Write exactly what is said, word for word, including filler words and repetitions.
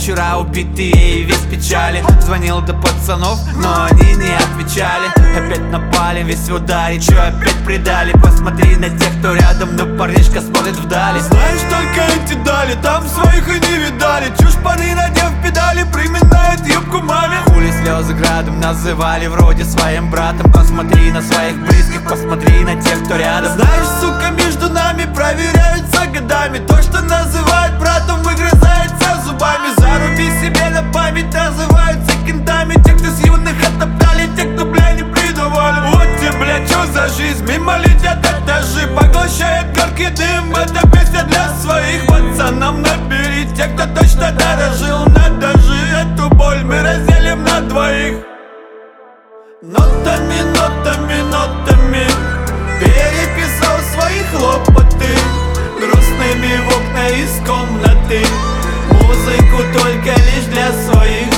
вчера убитые и весь печали. Звонил до пацанов, но они не отвечали. Опять напали, весь в ударе, чё опять предали? Посмотри на тех, кто рядом, но парнишка смотрит вдали. Знаешь, только эти дали, там своих и не видали. Чушь паны, надев педали, приминает юбку маме. Хули слезы градом называли вроде своим братом. Посмотри на своих близких, посмотри на тех, кто рядом. Знаешь, сука, между нами проверяются годами. То, что называют братом, выгрызается зубами. Заруби себе на память, называются кентами. Те, кто с юных оттоптали, те, кто, бля, не придавали. Вот тебе, бля, чё за жизнь, мимо летят этажи, поглощает горький дым. Это песня для своих пацанам. Набери те, кто точно дорожил. Надо же, эту боль мы разделим на двоих. Нотами, нотами, нотами переписал свои хлопоты, грустными в окна из комнаты. Музыку только лишь для своих